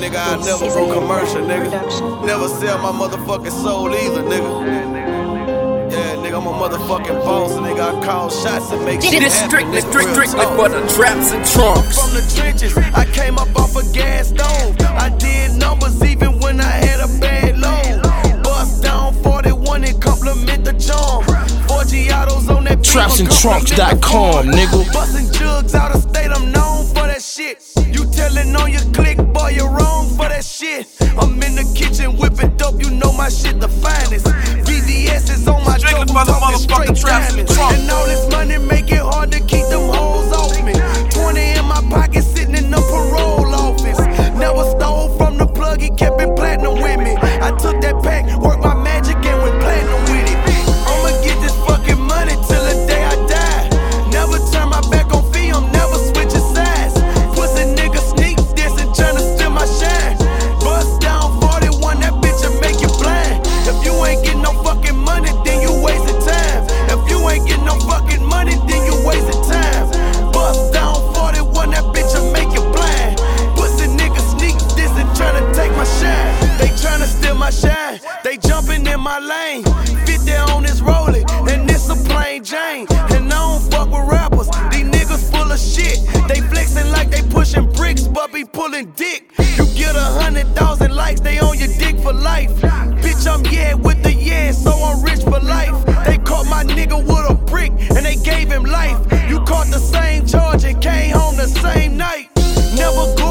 nigga, I never go commercial, nigga. Never sell my motherfucking soul either, nigga. Yeah, nigga, I'm a motherfucking boss, nigga. I call shots and make shit happen. This strictly for the traps and trunks. From the trenches, I came up off a gas stove. I did numbers even when I had a bad load. Bust down 41 and compliment the charm. 4 Giottos on that Trapsandtrunks.com, nigga. Bustin' jugs out of state, I'm known for that shit. You tellin' on your click, boy, you're wrong for that shit. I'm in the kitchen whipping dope, you know my shit the finest. VVS is on my dope, I'm talking straight diamonds. And all this money make it hard to keep them hoes off me. 20 in my pocket sitting in the parole office. Never stole from the plug, he kept it platinum with me. I took that pack, worked my magic and went platinum with it. I'ma get this fucking money till the day I die. Never turn my back on fee, I'm never switching sides. Pussy nigga sneak this and tryna steal my shine. Bust down 41, that bitch will make you blind. If you ain't getting no fucking money, then you wasting time. If you ain't getting no fucking money, then you wasting time. Bust down 41, that bitch will make you blind. Pussy nigga sneak this and tryna take my shine. They tryna steal my shine, they jumping in my lane. 50 on this rolling, and this a plain Jane. And I don't fuck with rappers, these niggas full of shit. They flexing like they pushing bricks, but be pulling dick. You get 100,000 likes, they on your dick for life. Bitch, I'm yeah with the yeah, so I'm rich for life. They caught my nigga with a brick, and they gave him life. You caught the same charge and came home the same night. Never go